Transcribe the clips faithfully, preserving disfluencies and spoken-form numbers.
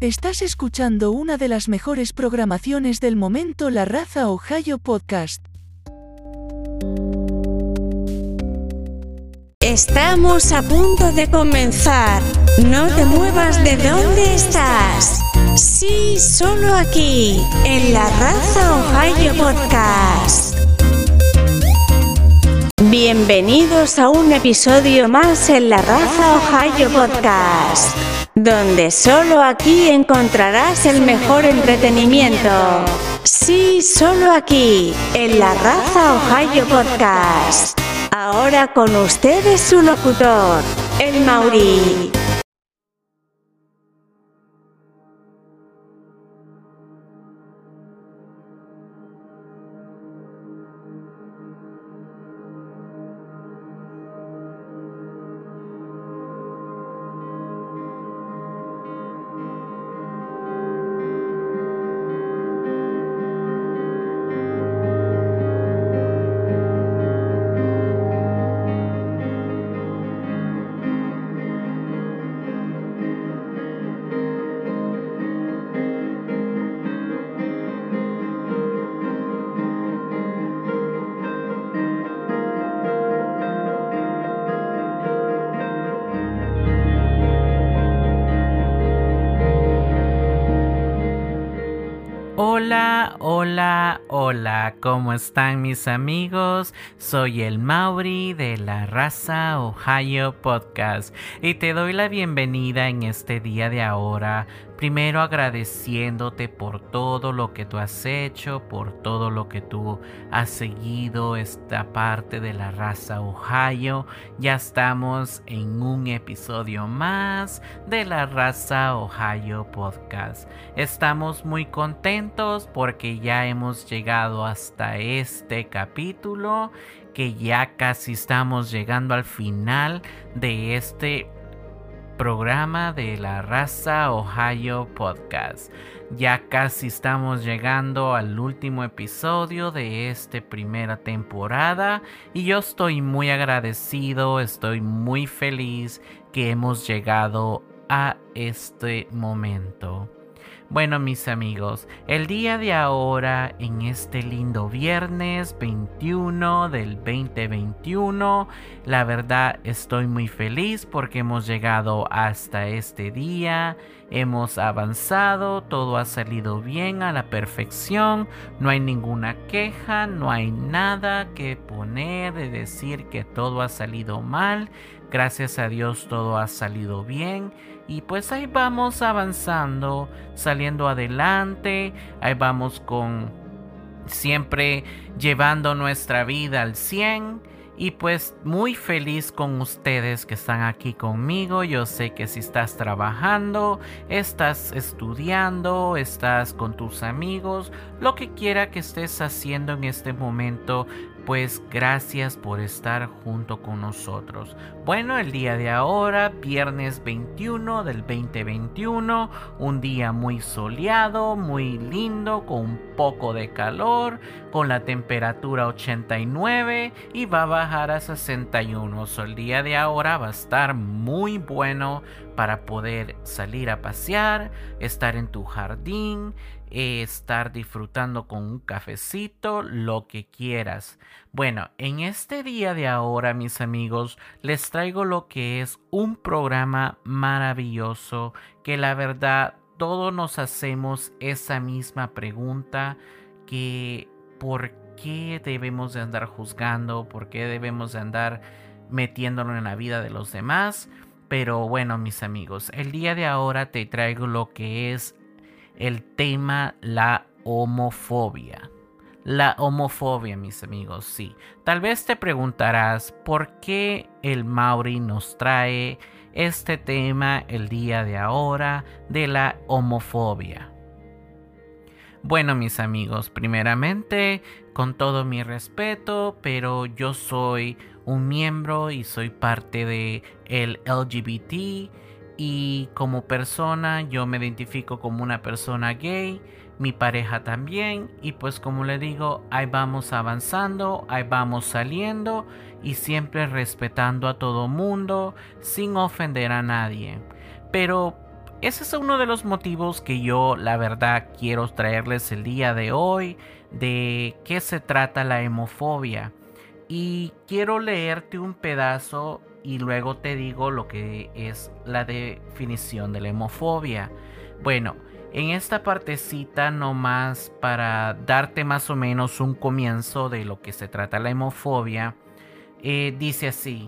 Estás escuchando una de las mejores programaciones del momento, La Raza Ohio Podcast. Estamos a punto de comenzar. No te muevas de donde estás. Sí, solo aquí, en La Raza Ohio Podcast. Bienvenidos a un episodio más en La Raza Ohio Podcast, donde solo aquí encontrarás el mejor entretenimiento. Sí, solo aquí, en La Raza Ohio Podcast. Ahora con ustedes su locutor, el Mauri. Hola, hola, hola, ¿cómo están mis amigos? Soy el Mauri de La Raza Ohio Podcast y te doy la bienvenida en este día de ahora. Primero agradeciéndote por todo lo que tú has hecho, por todo lo que tú has seguido esta parte de La Raza Ohio. Ya estamos en un episodio más de La Raza Ohio Podcast. Estamos muy contentos porque ya hemos llegado hasta este capítulo, que ya casi estamos llegando al final de este programa de La Raza Ohio Podcast. Ya casi estamos llegando al último episodio de esta primera temporada y yo estoy muy agradecido, estoy muy feliz que hemos llegado a este momento. Bueno, mis amigos, el día de ahora, en este lindo viernes veintiuno del veinte veintiuno, la verdad estoy muy feliz porque hemos llegado hasta este día, hemos avanzado, todo ha salido bien, a la perfección, no hay ninguna queja, no hay nada que poner de decir que todo ha salido mal. Gracias a Dios todo ha salido bien y pues ahí vamos avanzando, saliendo adelante, ahí vamos con siempre llevando nuestra vida al cien y pues muy feliz con ustedes que están aquí conmigo. Yo sé que si estás trabajando, estás estudiando, estás con tus amigos, lo que quiera que estés haciendo en este momento, pues gracias por estar junto con nosotros. Bueno, el día de ahora, viernes veintiuno del veinte veintiuno, un día muy soleado, muy lindo, con un poco de calor, con la temperatura ochenta y nueve y va a bajar a sesenta y uno. So, el día de ahora va a estar muy bueno para poder salir a pasear, estar en tu jardín, estar disfrutando con un cafecito, lo que quieras. Bueno, en este día de ahora, mis amigos, les traigo lo que es un programa maravilloso que la verdad todos nos hacemos esa misma pregunta, que ¿por qué debemos de andar juzgando? ¿Por qué debemos de andar metiéndonos en la vida de los demás? Pero bueno, mis amigos, el día de ahora te traigo lo que es el tema, la homofobia. La homofobia, mis amigos, sí. Tal vez te preguntarás por qué el Mauri nos trae este tema el día de ahora de la homofobia. Bueno, mis amigos, primeramente, con todo mi respeto, pero yo soy un miembro y soy parte de el L G B T y como persona yo me identifico como una persona gay, mi pareja también, y pues como le digo, ahí vamos avanzando, ahí vamos saliendo y siempre respetando a todo mundo sin ofender a nadie. Pero ese es uno de los motivos que yo, la verdad, quiero traerles el día de hoy, de qué se trata la hemofobia. Y quiero leerte un pedazo y luego te digo lo que es la definición de la hemofobia. Bueno, en esta partecita nomás para darte más o menos un comienzo de lo que se trata la hemofobia, eh, dice así: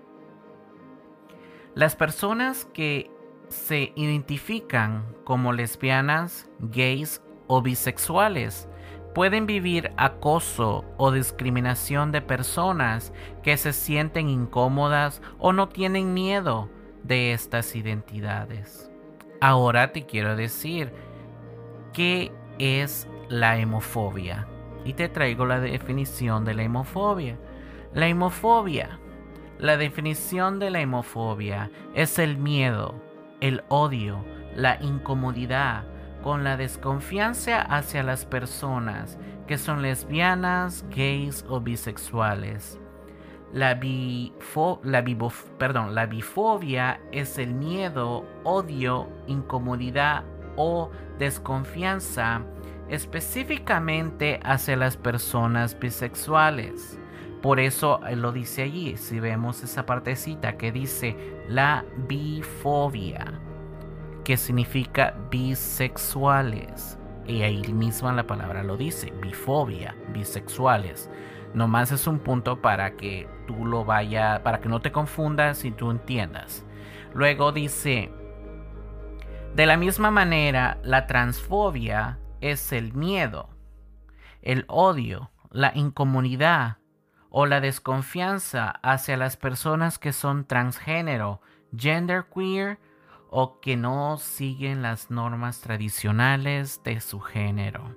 las personas que se identifican como lesbianas, gays o bisexuales pueden vivir acoso o discriminación de personas que se sienten incómodas o no tienen miedo de estas identidades. Ahora te quiero decir qué es la hemofobia y te traigo la definición de la hemofobia. La hemofobia, la definición de la hemofobia es el miedo, el odio, la incomodidad con la desconfianza hacia las personas que son lesbianas, gays o bisexuales. La, bifo, la, bibof, perdón, la bifobia es el miedo, odio, incomodidad o desconfianza específicamente hacia las personas bisexuales. Por eso lo dice allí, si vemos esa partecita que dice la bifobia, que significa bisexuales. Y ahí mismo la palabra lo dice, bifobia, bisexuales. Nomás es un punto para que tú lo vayas, para que no te confundas y tú entiendas. Luego dice, de la misma manera, la transfobia es el miedo, el odio, la incomodidad o la desconfianza hacia las personas que son transgénero, genderqueer o que no siguen las normas tradicionales de su género.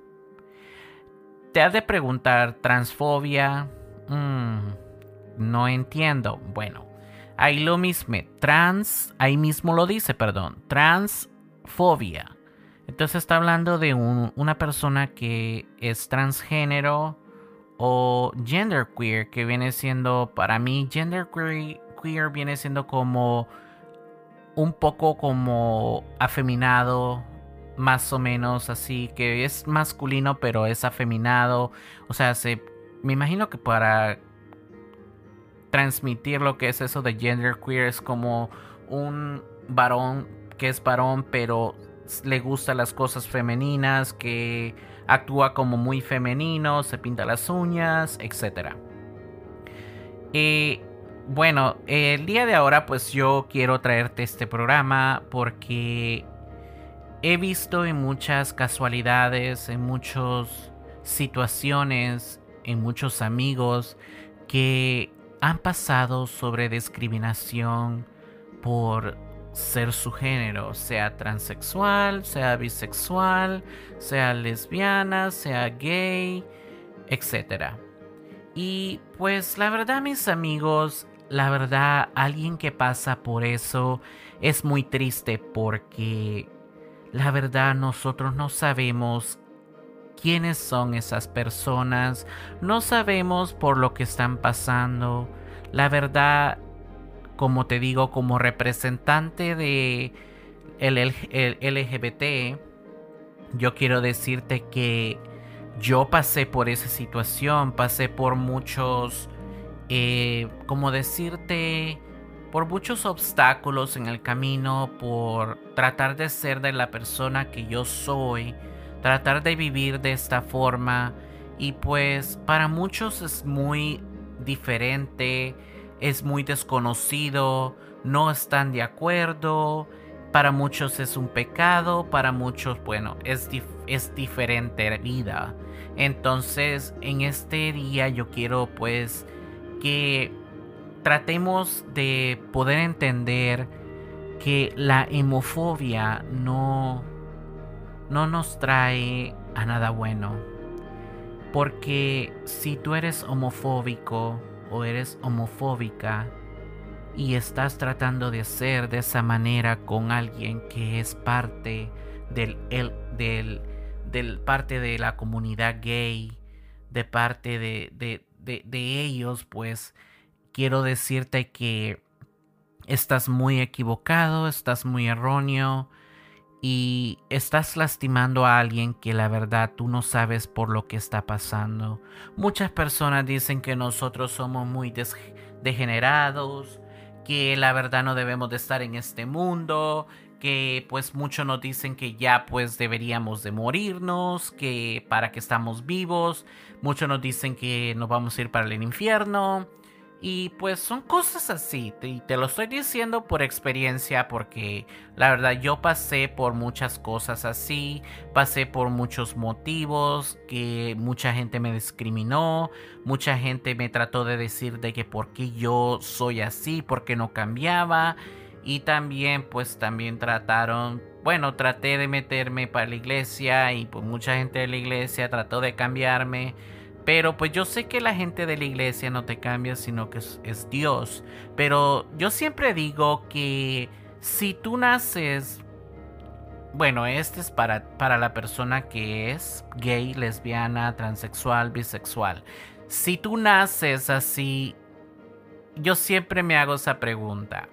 Te has de preguntar, ¿transfobia? Mm, no entiendo. Bueno, ahí lo mismo, trans, ahí mismo lo dice, perdón, transfobia. Entonces está hablando de un, una persona que es transgénero o genderqueer, que viene siendo, para mí, genderqueer queer viene siendo como un poco como afeminado, más o menos así, que es masculino pero es afeminado. O sea, se, me imagino que para transmitir lo que es eso de genderqueer es como un varón que es varón pero le gustan las cosas femeninas, que actúa como muy femenino, se pinta las uñas, etcétera. Y bueno, el día de ahora pues yo quiero traerte este programa porque he visto en muchas casualidades, en muchas situaciones, en muchos amigos que han pasado sobre discriminación por ser su género, sea transexual, sea bisexual, sea lesbiana, sea gay, etcétera. Y pues la verdad, mis amigos, la verdad, alguien que pasa por eso es muy triste porque la verdad nosotros no sabemos quiénes son esas personas, no sabemos por lo que están pasando. La verdad, como te digo, como representante de el, el, el L G B T, yo quiero decirte que yo pasé por esa situación, pasé por muchos, eh, como decirte, por muchos obstáculos en el camino, por tratar de ser de la persona que yo soy, tratar de vivir de esta forma. Y pues para muchos es muy diferente, es muy desconocido, no están de acuerdo. Para muchos es un pecado, para muchos, bueno, es, dif- es diferente vida. Entonces, en este día yo quiero pues que tratemos de poder entender que la hemofobia no, no nos trae a nada bueno. Porque si tú eres homofóbico o eres homofóbica y estás tratando de ser de esa manera con alguien que es parte del, el, del, del parte de la comunidad gay, de parte de, de, de, de ellos, pues quiero decirte que estás muy equivocado, estás muy erróneo y estás lastimando a alguien que la verdad tú no sabes por lo que está pasando. Muchas personas dicen que nosotros somos muy des- degenerados, que la verdad no debemos de estar en este mundo, que pues muchos nos dicen que ya pues deberíamos de morirnos, que para que estamos vivos. Muchos nos dicen que nos vamos a ir para el infierno. Y pues son cosas así, y te lo estoy diciendo por experiencia porque la verdad yo pasé por muchas cosas así, pasé por muchos motivos, que mucha gente me discriminó, mucha gente me trató de decir de que por qué yo soy así, por qué no cambiaba, y también pues también trataron, bueno, traté de meterme para la iglesia y pues mucha gente de la iglesia trató de cambiarme. Pero pues yo sé que la gente de la iglesia no te cambia, sino que es, es Dios. Pero yo siempre digo que si tú naces... Bueno, este es para, para la persona que es gay, lesbiana, transexual, bisexual. Si tú naces así, yo siempre me hago esa pregunta.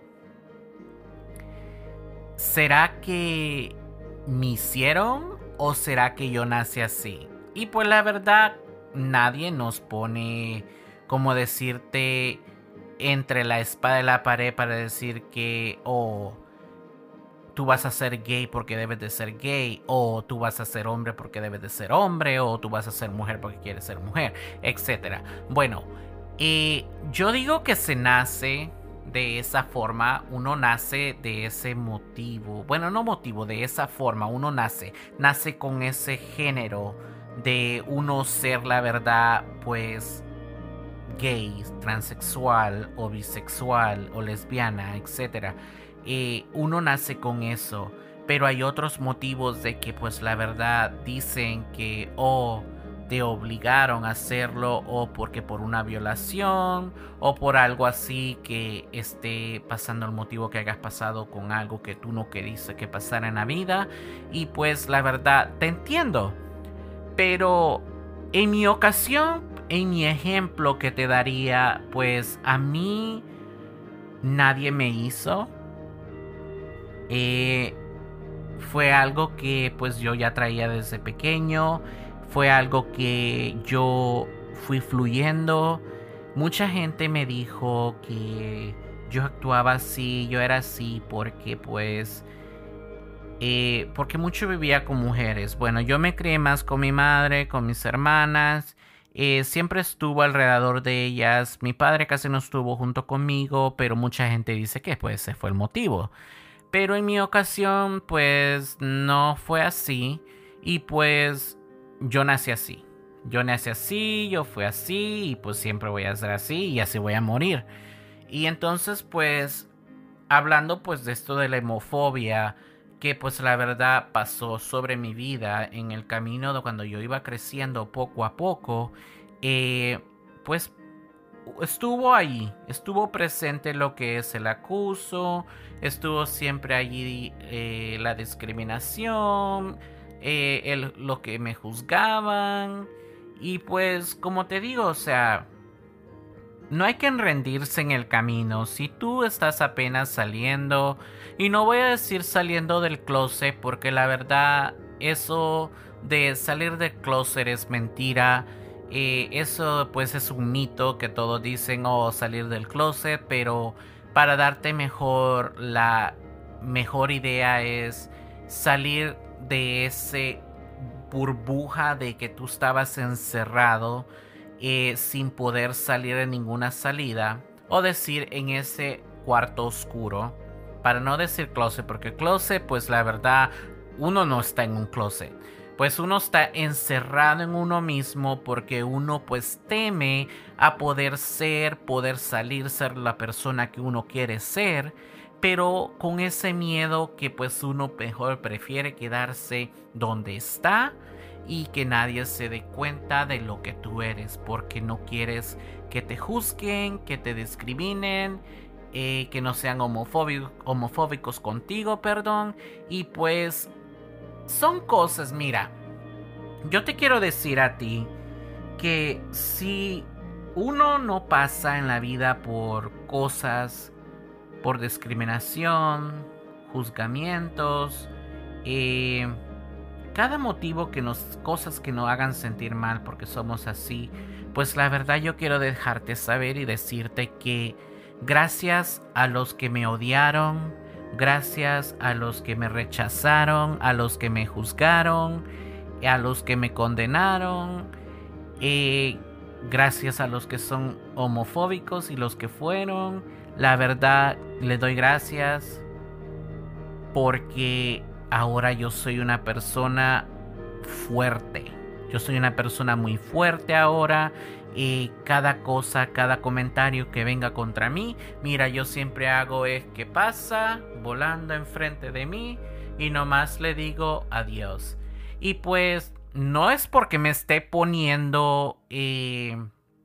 ¿Será que me hicieron o será que yo nací así? Y pues la verdad... Nadie nos pone, como decirte, entre la espada y la pared para decir que o oh, tú vas a ser gay porque debes de ser gay, o tú vas a ser hombre porque debes de ser hombre, o tú vas a ser mujer porque quieres ser mujer, etcétera. Bueno, eh, yo digo que se nace de esa forma, uno nace de ese motivo, bueno, no motivo, de esa forma, uno nace, nace con ese género de uno ser la verdad pues gay, transexual o bisexual o lesbiana, etcétera. Eh, uno nace con eso, pero hay otros motivos de que pues la verdad dicen que o oh, te obligaron a hacerlo, o porque por una violación o por algo así que esté pasando, el motivo que hayas pasado con algo que tú no querías que pasara en la vida. Y pues la verdad te entiendo. Pero en mi ocasión, en mi ejemplo que te daría, pues a mí nadie me hizo. Eh, fue algo que pues yo ya traía desde pequeño. Fue algo que yo fui fluyendo. Mucha gente me dijo que yo actuaba así, yo era así porque pues... Eh, porque mucho vivía con mujeres. Bueno, yo me crié más con mi madre, con mis hermanas. Eh, siempre estuvo alrededor de ellas. Mi padre casi no estuvo junto conmigo, pero mucha gente dice que pues ese fue el motivo. Pero en mi ocasión pues no fue así. Y pues yo nací así. Yo nací así, yo fui así y pues siempre voy a ser así y así voy a morir. Y entonces pues hablando pues de esto de la homofobia, que pues la verdad pasó sobre mi vida en el camino de cuando yo iba creciendo poco a poco, eh, pues estuvo ahí, estuvo presente lo que es el acoso, estuvo siempre allí eh, la discriminación, eh, el, lo que me juzgaban. Y pues como te digo, o sea, no hay que rendirse en el camino. Si tú estás apenas saliendo, y no voy a decir saliendo del closet porque la verdad eso de salir del closet es mentira. Eh, eso pues es un mito que todos dicen, oh, salir del closet, pero para darte mejor la mejor idea es salir de ese burbuja de que tú estabas encerrado. Eh, sin poder salir en ninguna salida, o decir en ese cuarto oscuro, para no decir closet, porque closet pues la verdad uno no está en un closet, pues uno está encerrado en uno mismo porque uno pues teme a poder ser, poder salir, ser la persona que uno quiere ser, pero con ese miedo que pues uno mejor prefiere quedarse donde está y que nadie se dé cuenta de lo que tú eres, porque no quieres que te juzguen, que te discriminen, eh, que no sean homofóbicos, homofóbicos contigo, perdón. Y pues son cosas, mira, yo te quiero decir a ti que si uno no pasa en la vida por cosas, por discriminación, juzgamientos, eh, cada motivo que nos, cosas que nos hagan sentir mal porque somos así, pues la verdad yo quiero dejarte saber y decirte que gracias a los que me odiaron, gracias a los que me rechazaron, a los que me juzgaron, a los que me condenaron, eh, gracias a los que son homofóbicos y los que fueron, la verdad les doy gracias porque ahora yo soy una persona fuerte. Yo soy una persona muy fuerte ahora. Y cada cosa, cada comentario que venga contra mí, mira, yo siempre hago es que pasa volando enfrente de mí y nomás le digo adiós. Y pues no es porque me esté poniendo eh,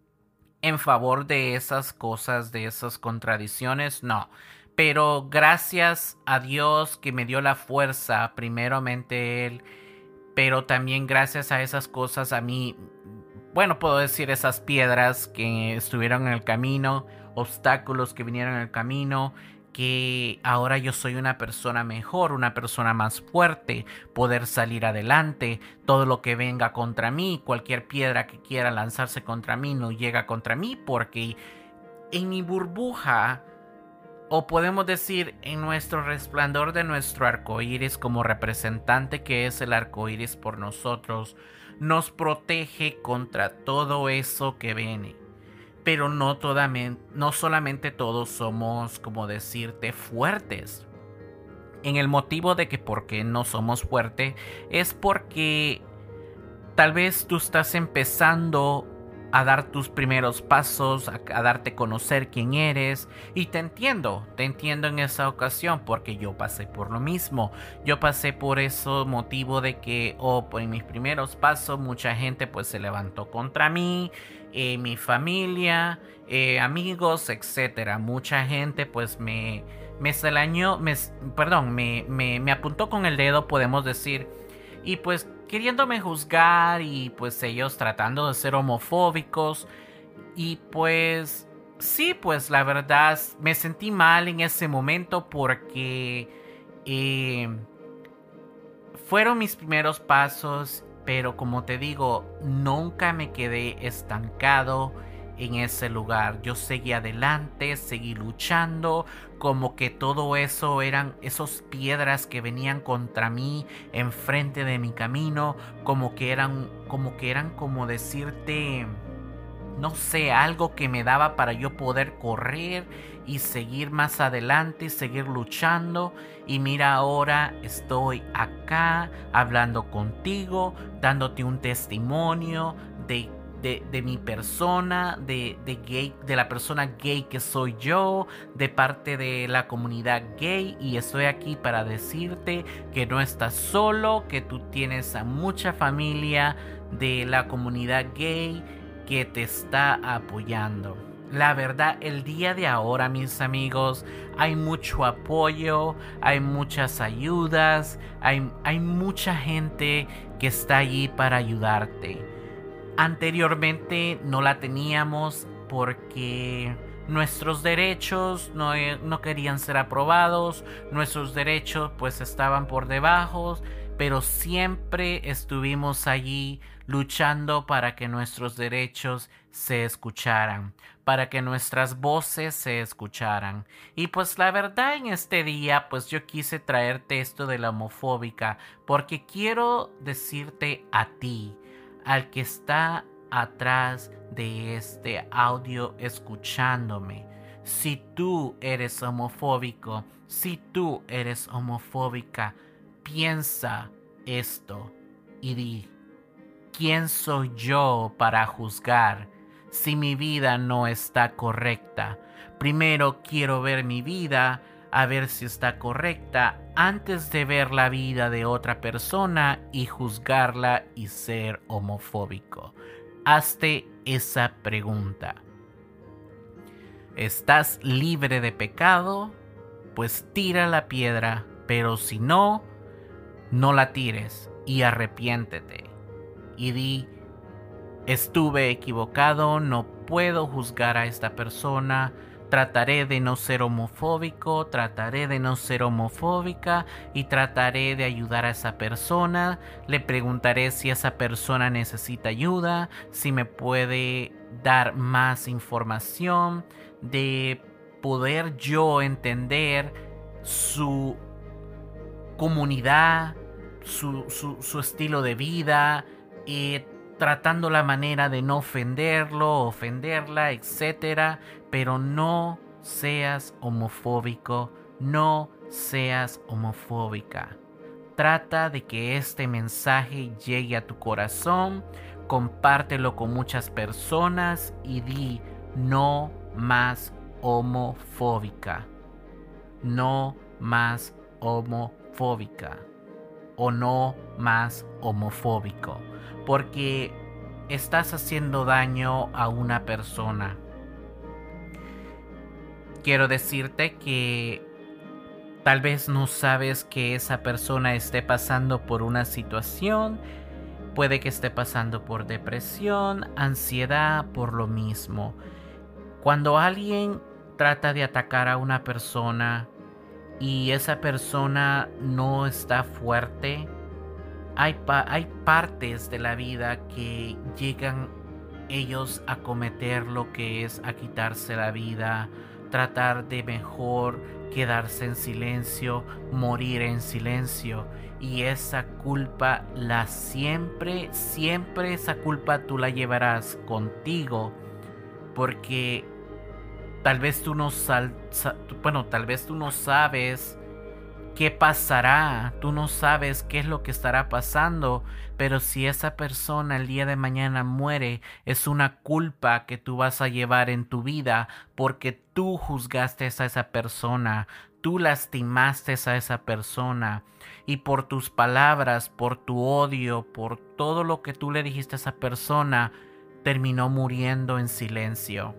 en favor de esas cosas, de esas contradicciones, no. Pero gracias a Dios que me dio la fuerza, primeramente Él, pero también gracias a esas cosas a mí, bueno, puedo decir esas piedras que estuvieron en el camino, obstáculos que vinieron en el camino, que ahora yo soy una persona mejor, una persona más fuerte, poder salir adelante. Todo lo que venga contra mí, cualquier piedra que quiera lanzarse contra mí, no llega contra mí, porque en mi burbuja, o podemos decir en nuestro resplandor de nuestro arco iris, como representante que es el arco iris por nosotros, nos protege contra todo eso que viene. Pero no, toda, no solamente todos somos, como decirte, fuertes. En el motivo de que por qué no somos fuertes es porque tal vez tú estás empezando a dar tus primeros pasos, a, a darte a conocer quién eres. Y te entiendo, te entiendo en esa ocasión porque yo pasé por lo mismo. Yo pasé por ese motivo de que, oh, pues en mis primeros pasos mucha gente pues se levantó contra mí, eh, mi familia, eh, amigos, etcétera. Mucha gente pues me, me selañó, me, perdón, me, me, me apuntó con el dedo, podemos decir. Y pues queriéndome juzgar y pues ellos tratando de ser homofóbicos. Y pues sí, pues la verdad me sentí mal en ese momento porque eh, fueron mis primeros pasos. Pero como te digo, nunca me quedé estancado en ese lugar. Yo seguí adelante, seguí luchando, como que todo eso eran esas piedras que venían contra mí enfrente de mi camino, como que eran como que eran como decirte, no sé, algo que me daba para yo poder correr y seguir más adelante y seguir luchando. Y mira, ahora estoy acá hablando contigo, dándote un testimonio de De, de mi persona, de, de, gay, de la persona gay que soy yo, de parte de la comunidad gay, y estoy aquí para decirte que no estás solo, que tú tienes a mucha familia de la comunidad gay que te está apoyando. La verdad, el día de ahora, mis amigos, hay mucho apoyo, hay muchas ayudas, hay, hay mucha gente que está allí para ayudarte. Anteriormente no la teníamos porque nuestros derechos no, no querían ser aprobados, nuestros derechos pues estaban por debajo, pero siempre estuvimos allí luchando para que nuestros derechos se escucharan, para que nuestras voces se escucharan. Y pues la verdad, en este día pues yo quise traerte esto de la homofóbica porque quiero decirte a ti, al que está atrás de este audio escuchándome, si tú eres homofóbico, si tú eres homofóbica, piensa esto y di, ¿quién soy yo para juzgar si mi vida no está correcta? Primero quiero ver mi vida, a ver si está correcta, antes de ver la vida de otra persona y juzgarla y ser homofóbico. Hazte esa pregunta. ¿Estás libre de pecado? Pues tira la piedra, pero si no, no la tires y arrepiéntete. Y di, estuve equivocado, no puedo juzgar a esta persona, Trataré de no ser homofóbico, trataré de no ser homofóbica y trataré de ayudar a esa persona. Le preguntaré si esa persona necesita ayuda, si me puede dar más información, de poder yo entender su comunidad, su, su, su estilo de vida, y tratando la manera de no ofenderlo, ofenderla, etcétera. Pero no seas homofóbico, no seas homofóbica. Trata de que este mensaje llegue a tu corazón, compártelo con muchas personas y di no más homofóbica. No más homofóbica. O no más homofóbico. Porque estás haciendo daño a una persona. Quiero decirte que tal vez no sabes que esa persona esté pasando por una situación. Puede que esté pasando por depresión, ansiedad, por lo mismo. Cuando alguien trata de atacar a una persona y esa persona no está fuerte, hay, pa- hay partes de la vida que llegan ellos a cometer lo que es a quitarse la vida, tratar de mejor quedarse en silencio, morir en silencio. Y esa culpa la siempre, siempre esa culpa tú la llevarás contigo. Porque tal vez tú no sal, sa, bueno, tal vez tú no sabes qué pasará, tú no sabes qué es lo que estará pasando, pero si esa persona el día de mañana muere, es una culpa que tú vas a llevar en tu vida porque tú juzgaste a esa persona, tú lastimaste a esa persona y por tus palabras, por tu odio, por todo lo que tú le dijiste a esa persona, terminó muriendo en silencio.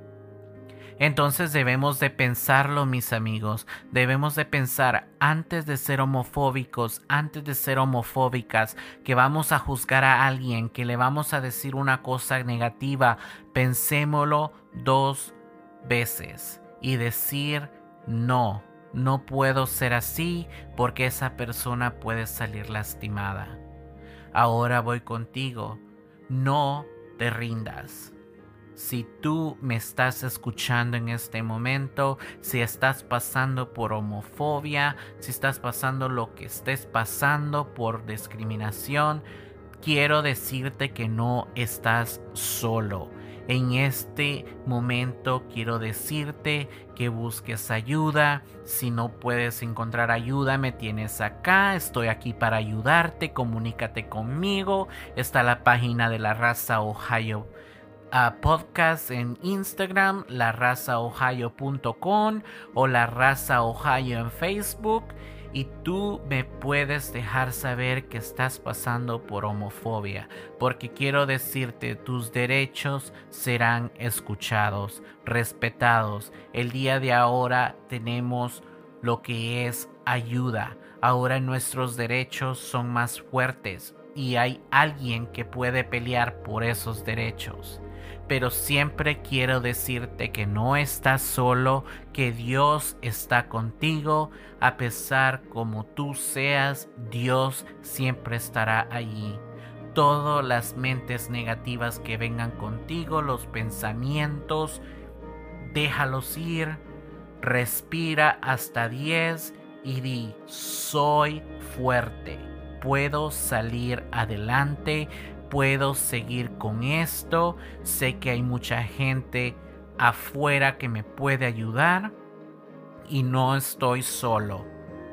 Entonces debemos de pensarlo, mis amigos. Debemos de pensar antes de ser homofóbicos, antes de ser homofóbicas, que vamos a juzgar a alguien, que le vamos a decir una cosa negativa. Pensémoslo dos veces y decir no, no puedo ser así porque esa persona puede salir lastimada. Ahora voy contigo. No te rindas. Si tú me estás escuchando en este momento, si estás pasando por homofobia, si estás pasando lo que estés pasando por discriminación, quiero decirte que no estás solo. En este momento quiero decirte que busques ayuda. Si no puedes encontrar ayuda, me tienes acá. Estoy aquí para ayudarte. Comunícate conmigo. Está la página de La Raza Ohio Uh, podcast en Instagram, la raza ohio punto com o La Raza Ohio en Facebook, y tú me puedes dejar saber que estás pasando por homofobia, porque quiero decirte, tus derechos serán escuchados, respetados. El día de ahora tenemos lo que es ayuda. Ahora nuestros derechos son más fuertes y hay alguien que puede pelear por esos derechos. Pero siempre quiero decirte que no estás solo, que Dios está contigo. A pesar como tú seas, Dios siempre estará allí. Todas las mentes negativas que vengan contigo, los pensamientos, déjalos ir. Respira hasta diez y di: soy fuerte, puedo salir adelante. Puedo seguir con esto. Sé que hay mucha gente afuera que me puede ayudar y no estoy solo.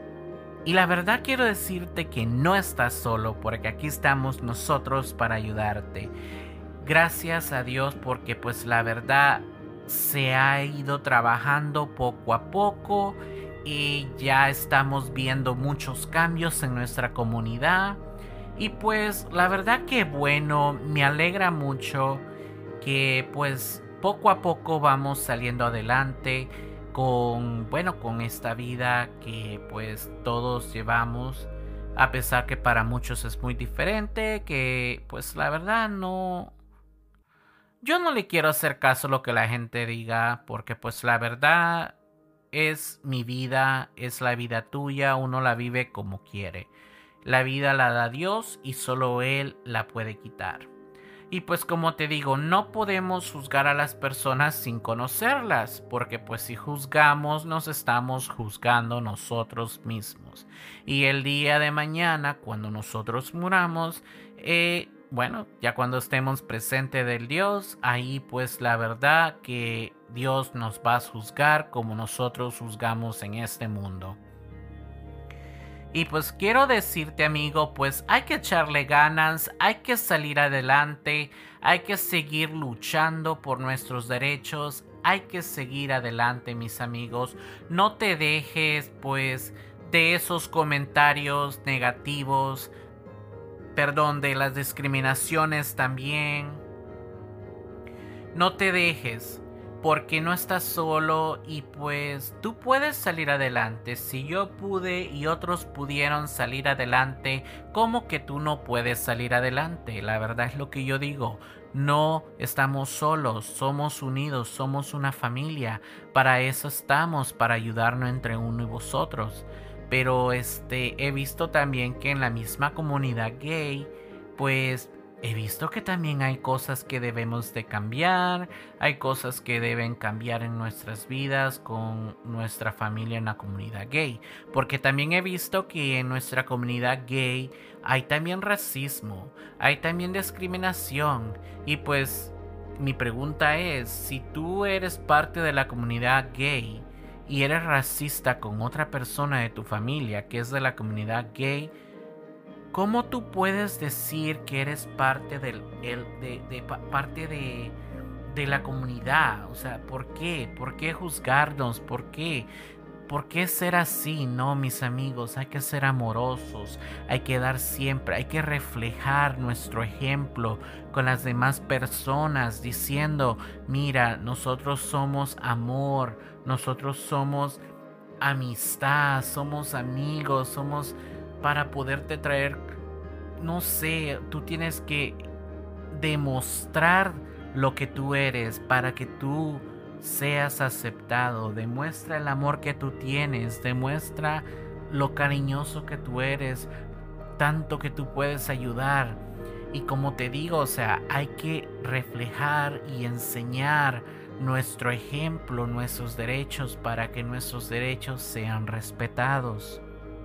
Y la verdad quiero decirte que no estás solo, porque aquí estamos nosotros para ayudarte. Gracias a Dios, porque pues la verdad se ha ido trabajando poco a poco y ya estamos viendo muchos cambios en nuestra comunidad. Y pues la verdad que bueno, me alegra mucho que pues poco a poco vamos saliendo adelante con, bueno, con esta vida que pues todos llevamos, a pesar que para muchos es muy diferente, que pues la verdad no, yo no le quiero hacer caso a lo que la gente diga, porque pues la verdad es mi vida, es la vida tuya, uno la vive como quiere. La vida la da Dios y solo Él la puede quitar. Y pues como te digo, no podemos juzgar a las personas sin conocerlas, porque pues si juzgamos nos estamos juzgando nosotros mismos. Y el día de mañana, cuando nosotros muramos, eh, bueno, ya cuando estemos presente del Dios, ahí pues la verdad que Dios nos va a juzgar como nosotros juzgamos en este mundo. Y pues quiero decirte, amigo, pues hay que echarle ganas, hay que salir adelante, hay que seguir luchando por nuestros derechos, hay que seguir adelante, mis amigos. No te dejes pues de esos comentarios negativos, perdón, de las discriminaciones también. No te dejes, porque no estás solo y pues tú puedes salir adelante. Si yo pude y otros pudieron salir adelante, ¿cómo que tú no puedes salir adelante? La verdad es lo que yo digo. No estamos solos, somos unidos, somos una familia. Para eso estamos, para ayudarnos entre uno y vosotros. Pero este, he visto también que en la misma comunidad gay, pues he visto que también hay cosas que debemos de cambiar, hay cosas que deben cambiar en nuestras vidas con nuestra familia en la comunidad gay. Porque también he visto que en nuestra comunidad gay hay también racismo, hay también discriminación. Y pues mi pregunta es, si tú eres parte de la comunidad gay y eres racista con otra persona de tu familia que es de la comunidad gay, ¿cómo tú puedes decir que eres parte del, el, de, de, parte de, de la comunidad? O sea, ¿por qué? ¿Por qué juzgarnos? ¿Por qué? ¿Por qué ser así? No, mis amigos, hay que ser amorosos, hay que dar siempre, hay que reflejar nuestro ejemplo con las demás personas diciendo, mira, nosotros somos amor, nosotros somos amistad, somos amigos, somos para poderte traer, no sé, tú tienes que demostrar lo que tú eres para que tú seas aceptado. Demuestra el amor que tú tienes, demuestra lo cariñoso que tú eres, tanto que tú puedes ayudar. Y como te digo, o sea, hay que reflejar y enseñar nuestro ejemplo, nuestros derechos, para que nuestros derechos sean respetados.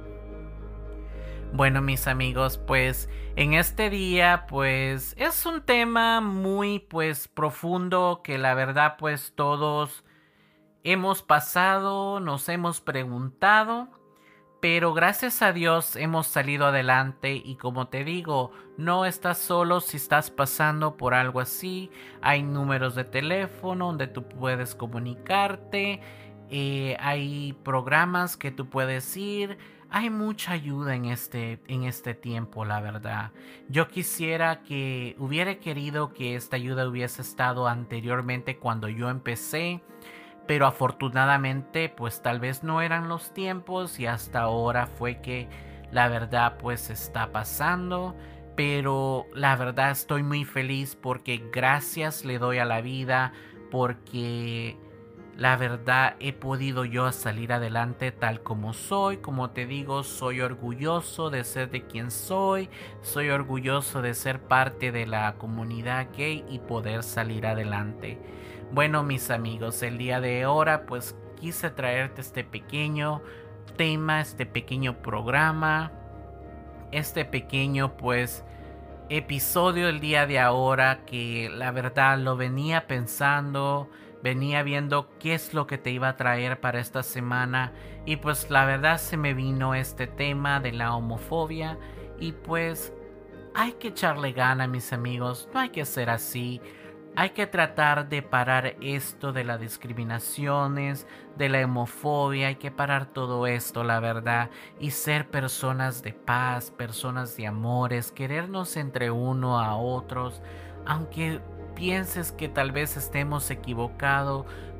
Bueno, mis amigos, pues en este día pues es un tema muy pues profundo que la verdad pues todos hemos pasado, nos hemos preguntado, pero gracias a Dios hemos salido adelante. Y como te digo, no estás solo si estás pasando por algo así. Hay números de teléfono donde tú puedes comunicarte, eh, hay programas que tú puedes ir. Hay mucha ayuda en este, en este tiempo, la verdad. Yo quisiera que, hubiera querido que esta ayuda hubiese estado anteriormente cuando yo empecé, pero afortunadamente pues tal vez no eran los tiempos y hasta ahora fue que la verdad pues está pasando. Pero la verdad estoy muy feliz porque gracias le doy a la vida, porque la verdad he podido yo salir adelante tal como soy. Como te digo, soy orgulloso de ser de quien soy. Soy orgulloso de ser parte de la comunidad gay y poder salir adelante. Bueno, mis amigos, el día de ahora pues quise traerte este pequeño tema, este pequeño programa, este pequeño pues episodio el día de ahora, que la verdad lo venía pensando. Venía viendo qué es lo que te iba a traer para esta semana y pues la verdad se me vino este tema de la homofobia y pues hay que echarle gana, mis amigos, no hay que ser así. Hay que tratar de parar esto de las discriminaciones, de la homofobia, hay que parar todo esto, la verdad, y ser personas de paz, personas de amores, querernos entre uno a otros, aunque pienses que tal vez estemos equivocados,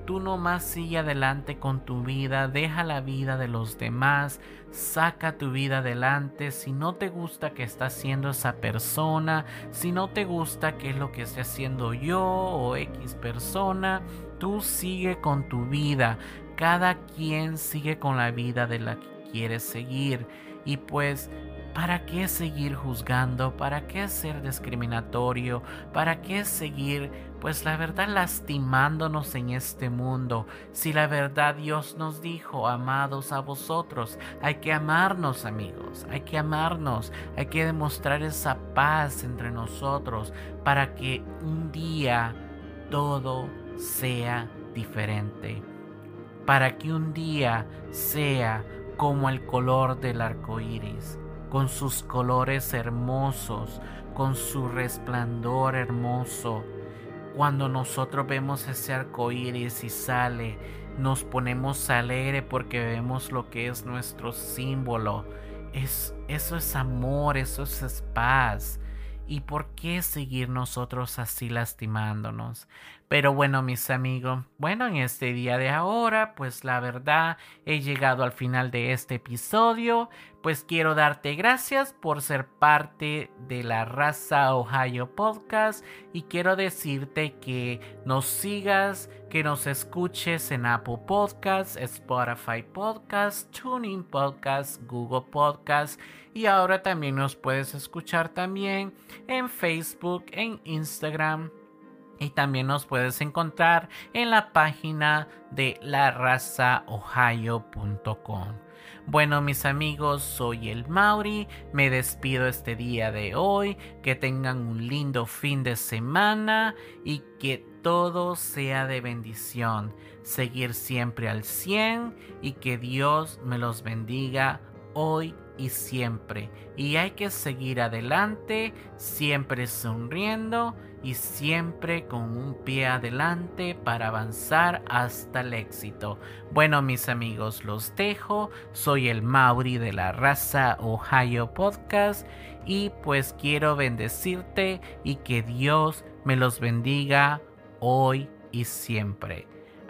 Tú nomás sigue adelante con tu vida, deja la vida de los demás, saca tu vida adelante. Si no te gusta que está haciendo esa persona, si no te gusta qué es lo que esté haciendo yo o X persona, tú sigue con tu vida. Cada quien sigue con la vida de la que quiere seguir. Y pues, ¿para qué seguir juzgando? ¿Para qué ser discriminatorio? ¿Para qué seguir, pues la verdad, lastimándonos en este mundo? Si la verdad Dios nos dijo, amados a vosotros, hay que amarnos, amigos, hay que amarnos, hay que demostrar esa paz entre nosotros para que un día todo sea diferente, para que un día sea como el color del arco iris, con sus colores hermosos, con su resplandor hermoso. Cuando nosotros vemos ese arco iris y sale, nos ponemos alegre porque vemos lo que es nuestro símbolo. Es, eso es amor, eso es paz. ¿Y por qué seguir nosotros así lastimándonos? Pero bueno, mis amigos, bueno, en este día de ahora, pues la verdad he llegado al final de este episodio. Pues quiero darte gracias por ser parte de la Raza Ohio Podcast y quiero decirte que nos sigas, que nos escuches en Apple Podcasts, Spotify Podcasts, TuneIn Podcasts, Google Podcasts y ahora también nos puedes escuchar también en Facebook, en Instagram. Y también nos puedes encontrar en la página de la raza ohio punto com. Bueno, mis amigos, soy el Mauri. Me despido este día de hoy. Que tengan un lindo fin de semana y que todo sea de bendición. Seguir siempre al cien y que Dios me los bendiga hoy y siempre. Y hay que seguir adelante, siempre sonriendo y siempre con un pie adelante para avanzar hasta el éxito. Bueno, mis amigos, los dejo. Soy el Mauri de la Raza Ohio Podcast y pues quiero bendecirte y que Dios me los bendiga hoy y siempre.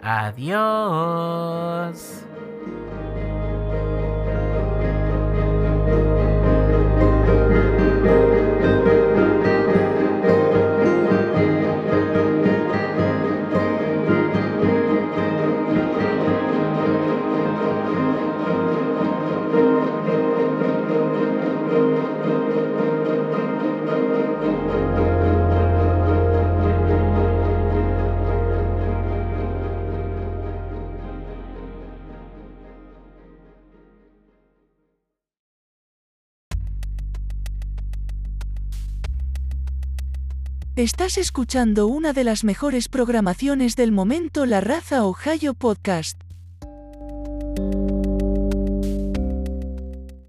Adiós. Estás escuchando una de las mejores programaciones del momento, la Raza Ohio Podcast.